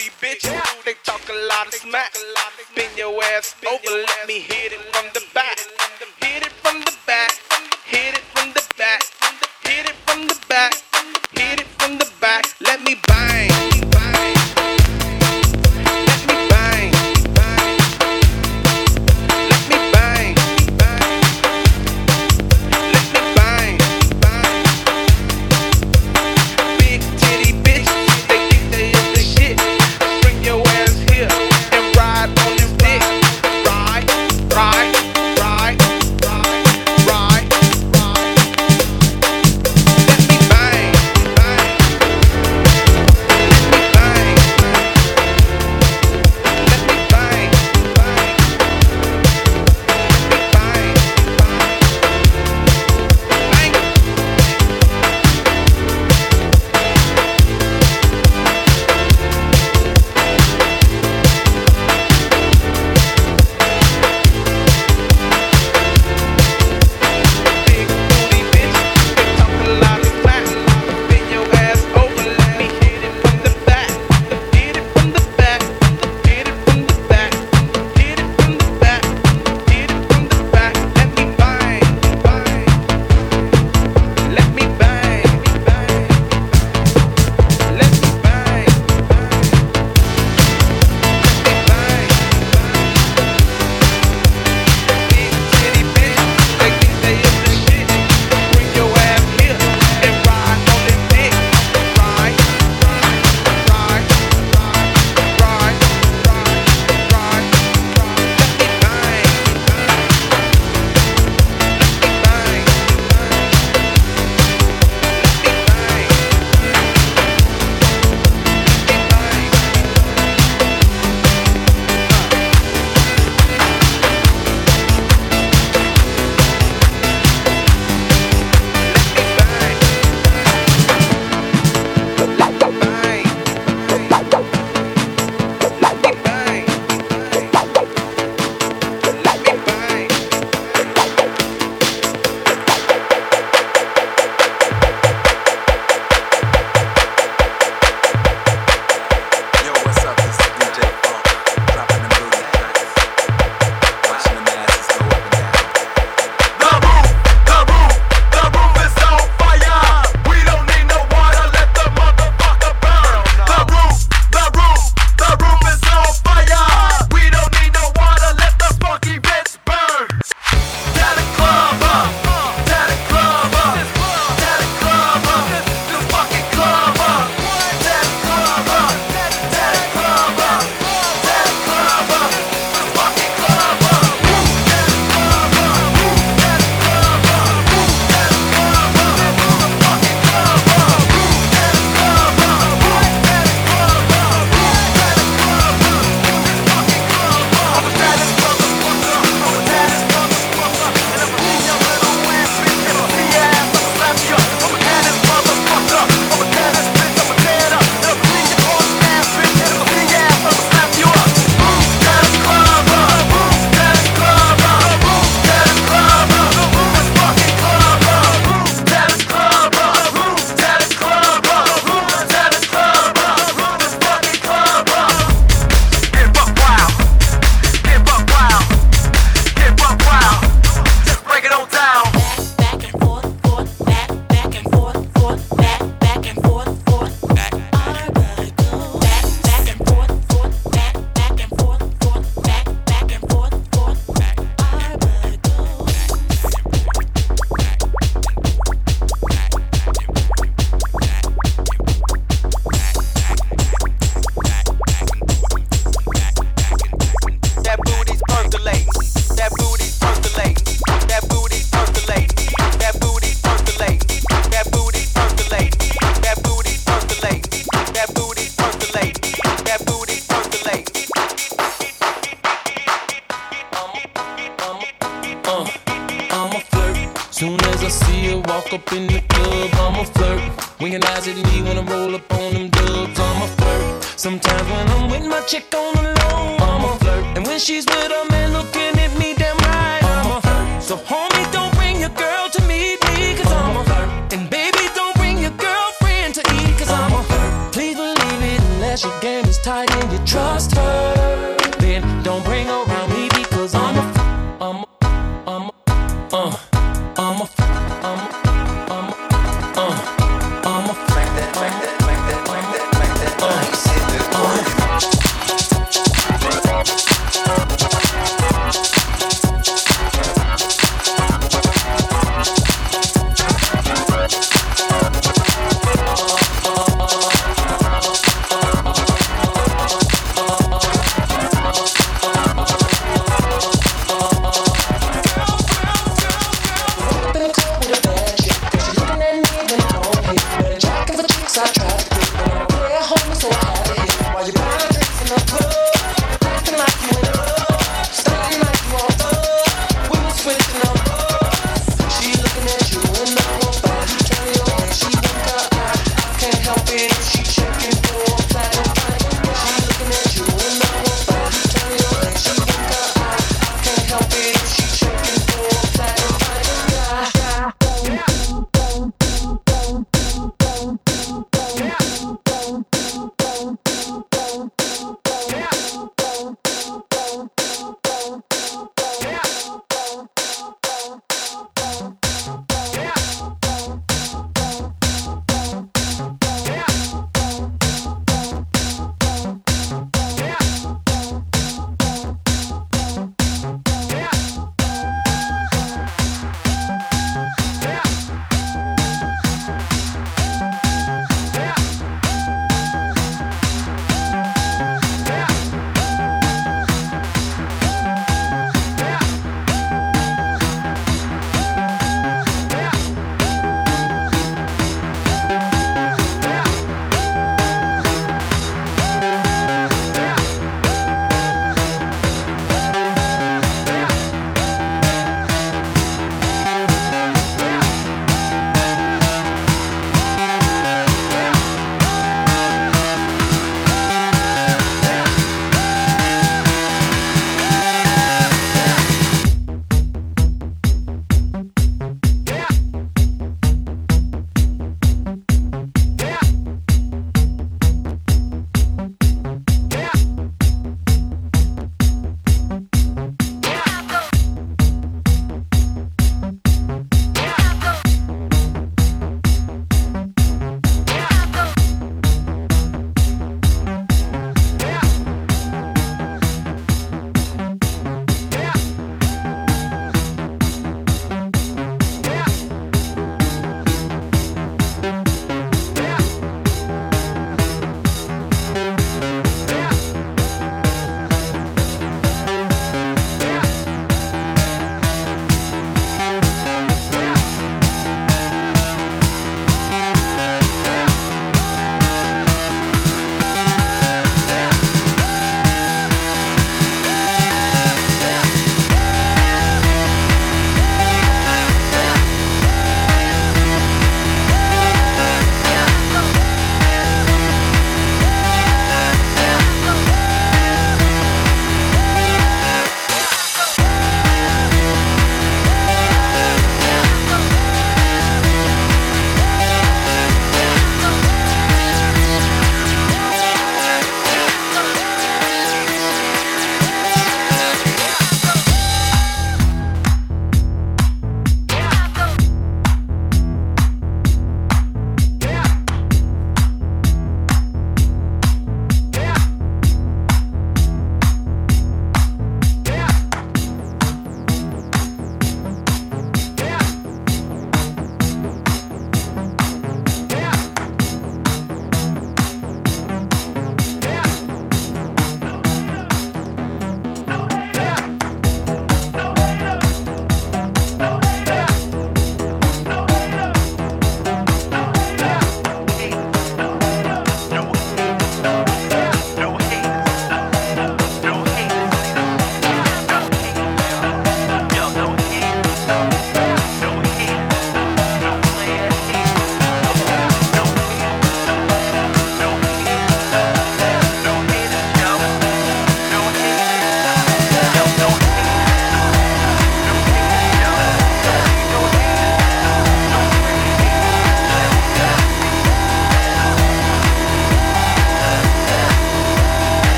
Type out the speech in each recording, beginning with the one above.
booty bitches, they talk a lot of smack. Bend your ass over, let me hit it from the back. Hit it from the back, hit it from the back, hit it from the back, hit it from the back. Let me bang. Soon as I see her walk up in the club, I'ma flirt. Winking eyes at me when I roll up on them dubs, I'ma flirt. Sometimes when I'm with my chick on the low, I'ma flirt. And when she's with a man looking at me damn right, I'ma flirt. So homie, don't bring your girl to meet me, cause I'ma flirt. And baby, don't bring your girlfriend to eat, cause I'ma flirt. Please believe it unless unless your game is tight and you trust her. Then don't bring her around me because I'm a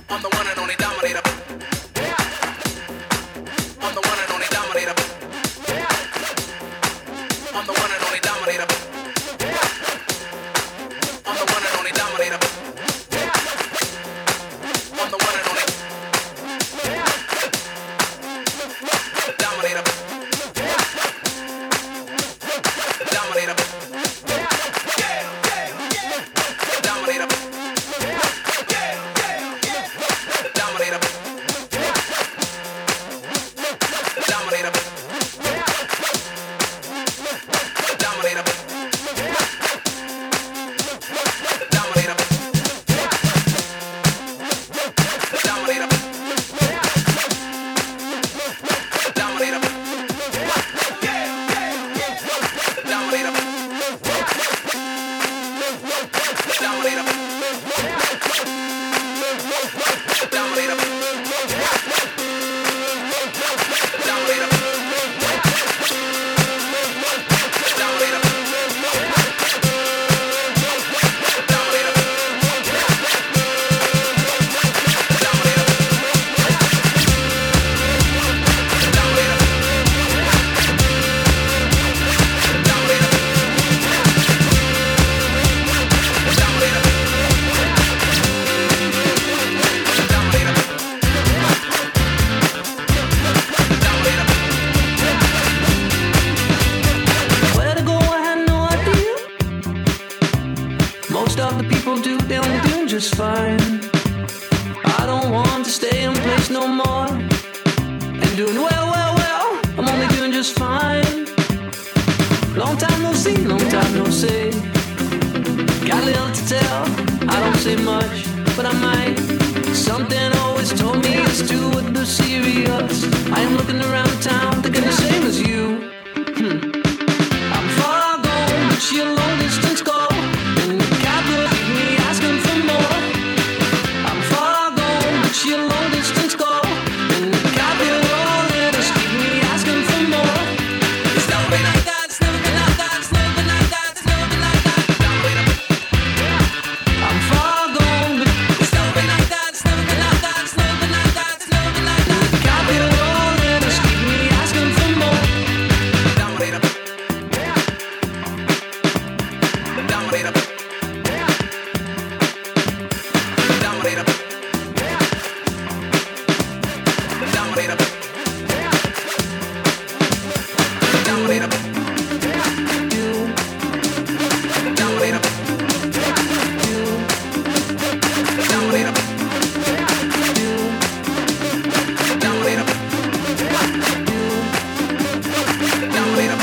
I'm the one and only dominator. I'm the one and only dominator. I'm the one and only dominator. I'm the one and only dominator. I'm the one and only dominator. Dominator. Dominator. Dominator. Dominator. Dominator. Dominator. Dominator. Dominator. Dominator. Dominator. Dominator. Where to go, I had no idea. Most of the people do, they're only doing just fine. I don't want to stay in place no more. And doing well, I'm only doing just fine. Long time no see, long time no say. Got little to tell, I don't say much, but I might. Something always told me it's too serious. I am looking around town thinking the same as you. I'm far gone, but your long distance call, and the cab will keep me asking for more. I'm far gone, but your long distance call, and the cab will all let us keep me asking for more. It's never been like that, it's never been like that, it's never been like that, it's never been like that. I'm far gone, but it's never been like that, it's never been like that, it's never been like that, it's never been like that. The cab will all let us keep me asking for more. Dominator. Dominator. Dominator. Dominator. Dominator. Dominator. Dominator. Dominator. Dominator.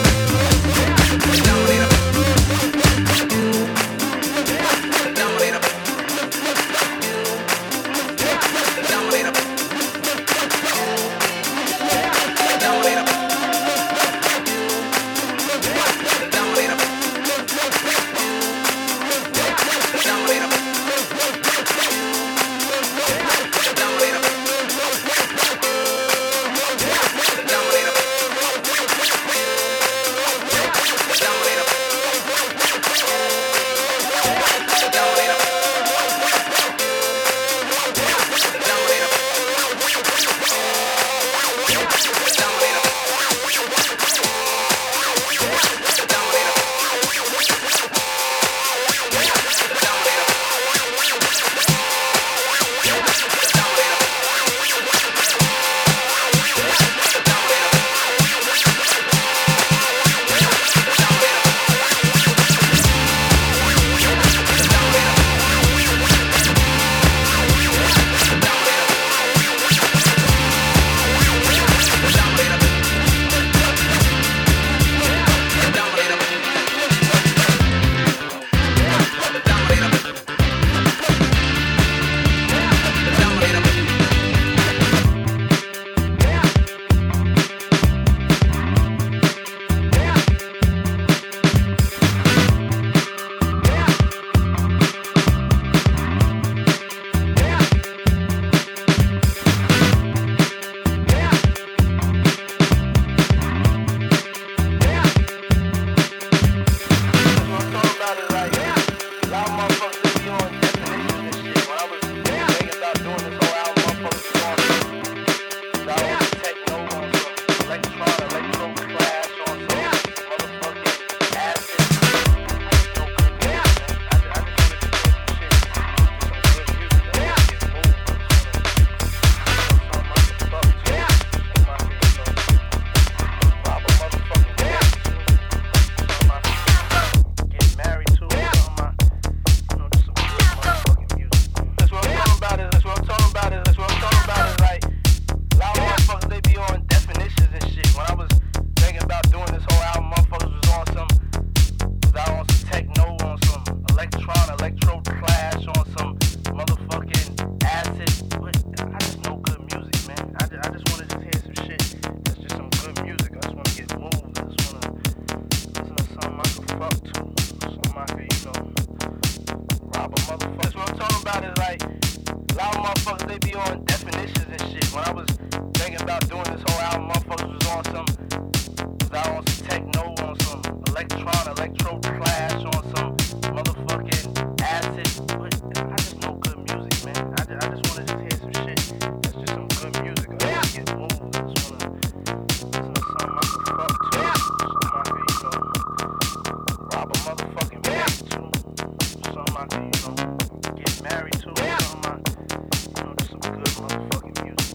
Dominator. motherfuckers. What I'm talking about is like, a lot of motherfuckers, they be on definitions and shit. When I was thinking about doing this whole album, motherfuckers was on some techno, on some electro clash, on some motherfucking acid. But I just know good music, man. I just want to just hear some shit. That's just some good music. I want to get moved. I just want to listen to something I can fuck to. Something I can, rob a motherfucking bank to. Something I can, get married to. Something just some good motherfucking music.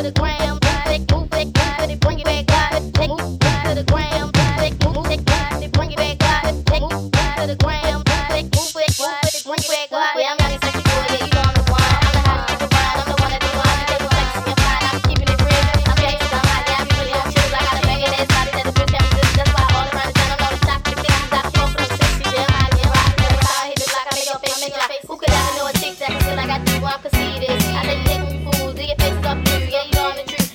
the gram. Take move it, bring it back up. Take move to the gram. Take move it, bring it back up. Take move to the gram. Take move it, bring it back up. Yeah, I'm young and sexy boy, yeah, you know I'm the one. I'm the hottest nigga around, I'm the one that they want. You take sexy and fine, I'm keeping it real. I'm gangsta, I'm hot, yeah, I be really on chills. I got a bangin' ass body that the bitch can't resist. That's why all around the town I'm known to stop the kids. I smoke from 60, yeah, I'm hot, yeah, I'm hot. Every time I hit the block, I make your face make like, who could ever know a tic tac until I got you, well, I'm conceited. I let you take me fools, do your face up through, yeah, you know I'm the truth.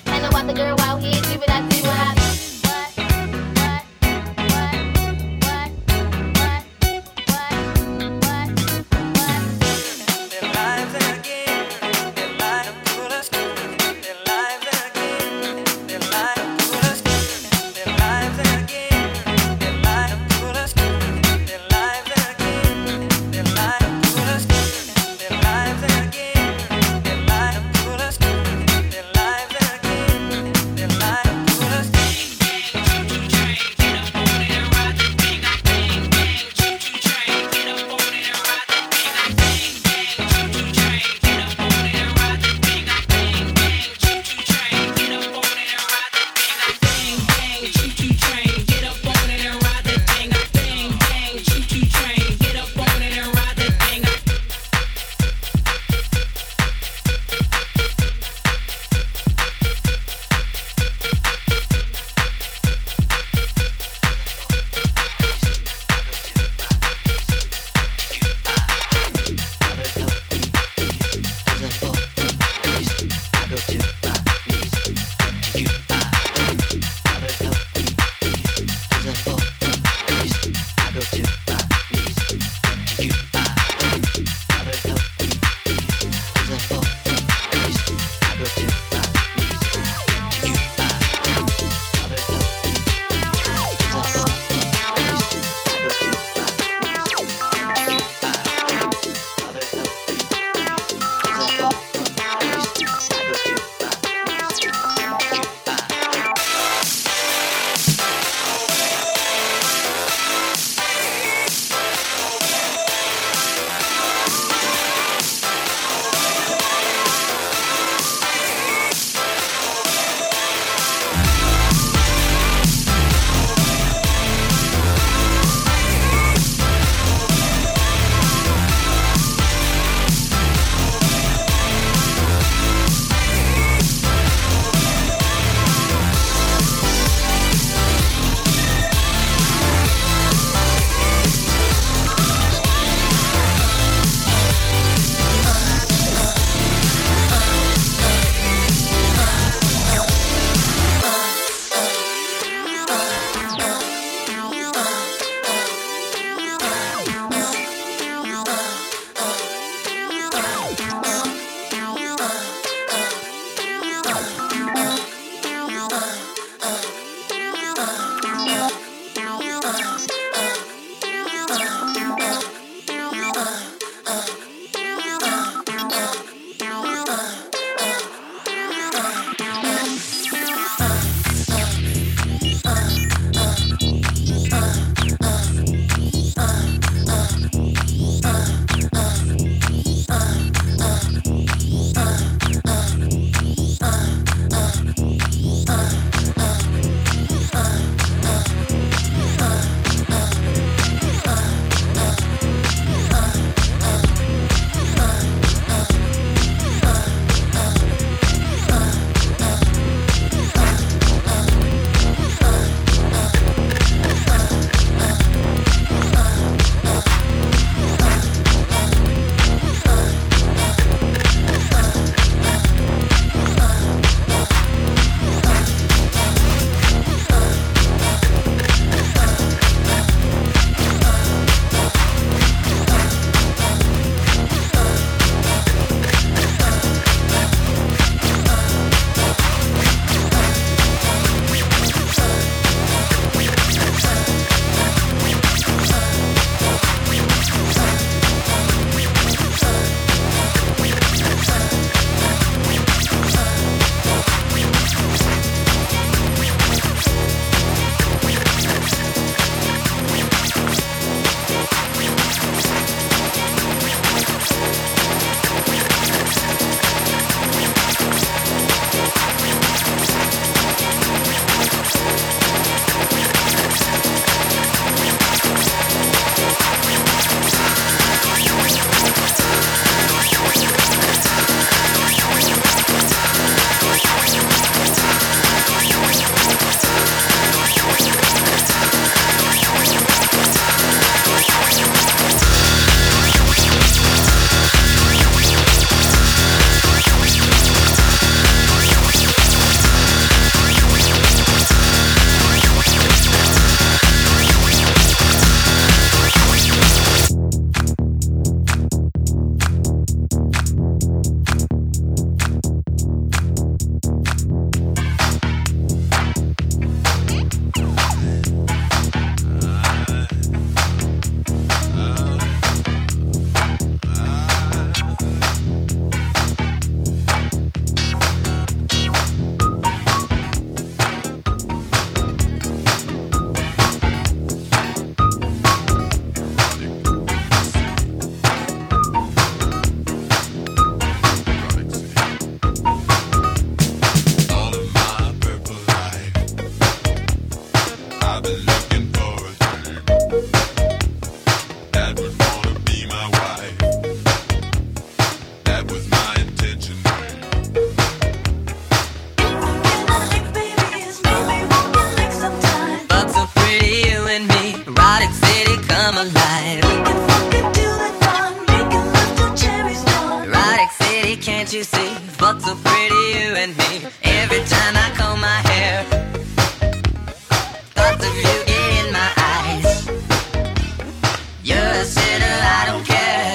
Every time I comb my hair, thoughts of you get in my eyes. You're a sinner, I don't care.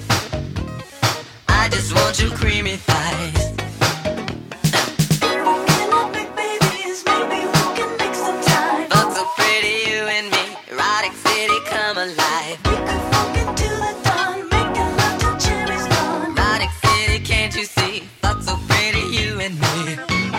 I just want your creamy thighs. Thoughts so pretty, you and me, erotic city, come alive. Erotic city, can't you see? Thoughts so pretty, you and me.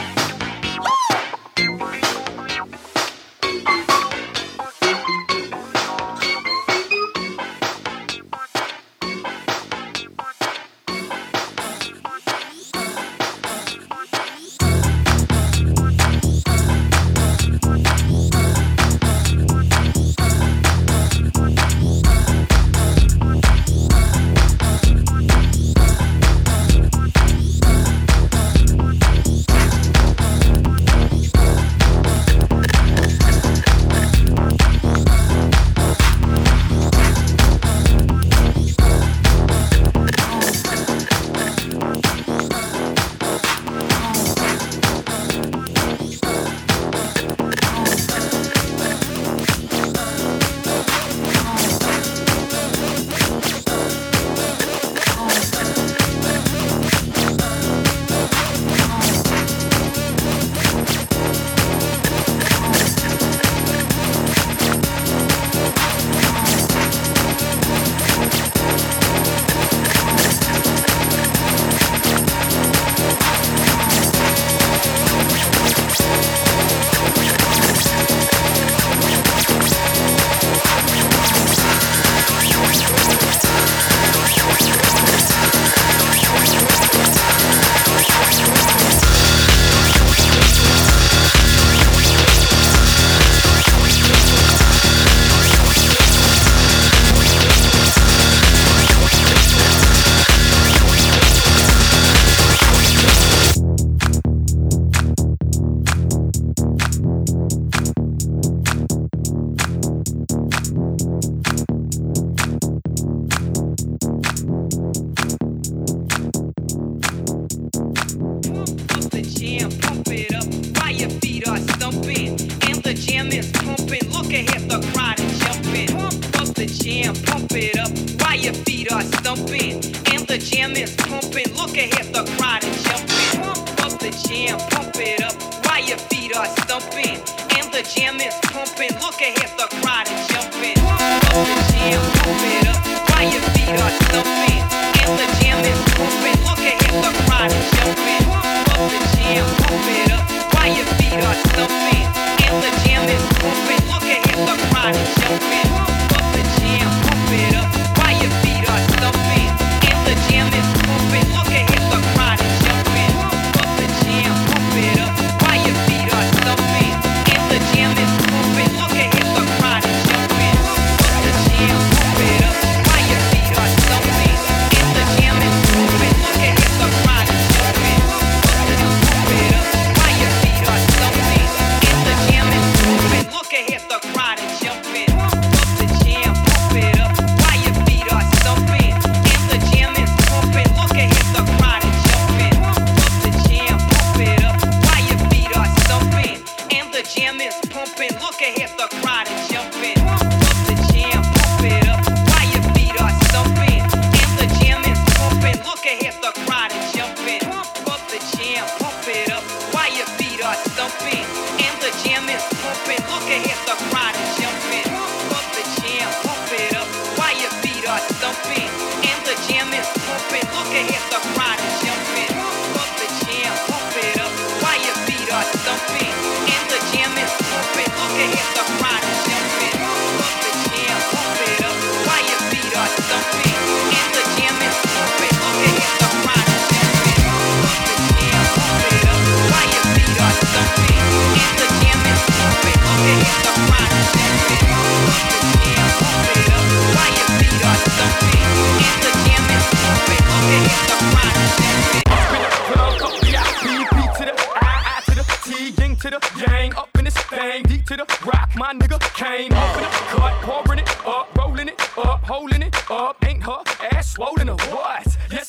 My nigga came up in the cut, pouring it up, rolling it up, holding it up. Ain't her ass swollen or what? Yes,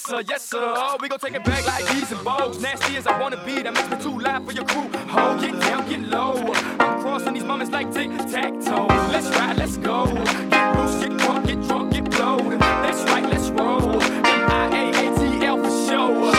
yes sir. We gon' take it back like these and bows. Nasty as I wanna be, that makes me too loud for your crew. Oh, get down, get low. I'm crossing these moments like tic-tac-toe. Let's ride, let's go. Get loose, get drunk, get blowed. That's right, let's roll. M-I-A-A-T-L for show.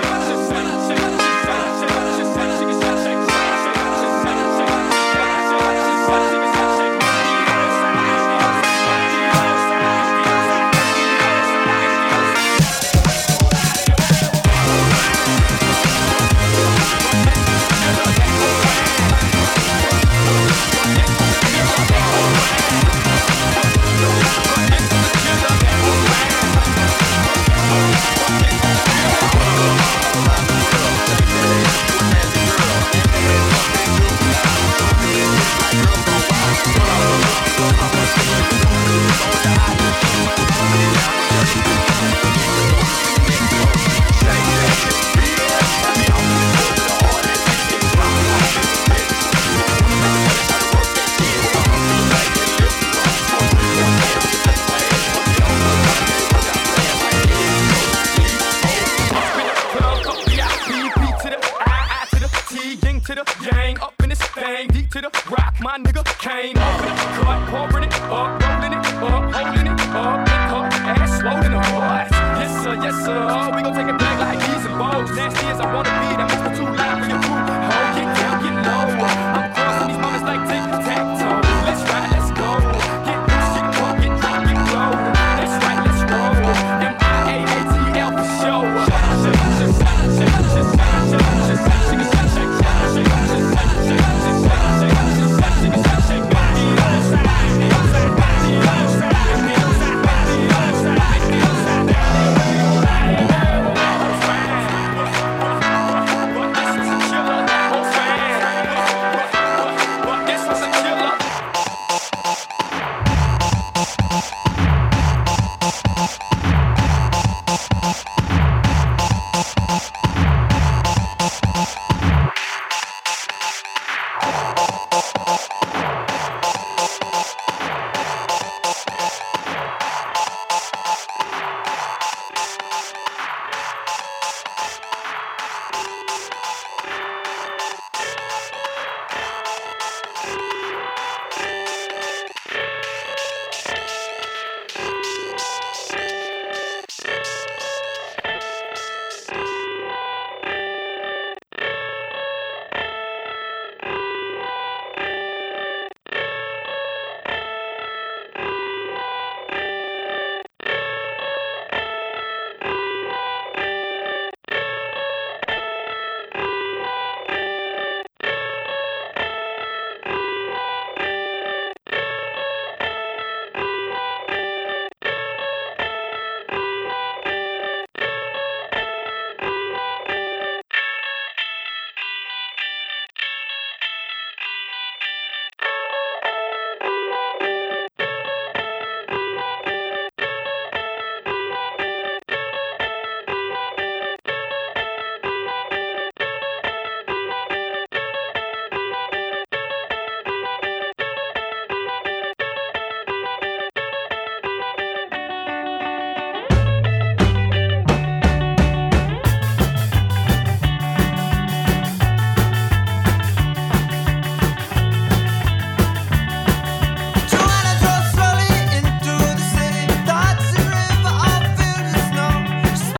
My nigga came over the cut, pouring it up, rolling it up, holding it up, and her ass swollen her butt. Yes sir, we gon' take it back like these and bows. Nasty as I wanna be, that makes me too loud for your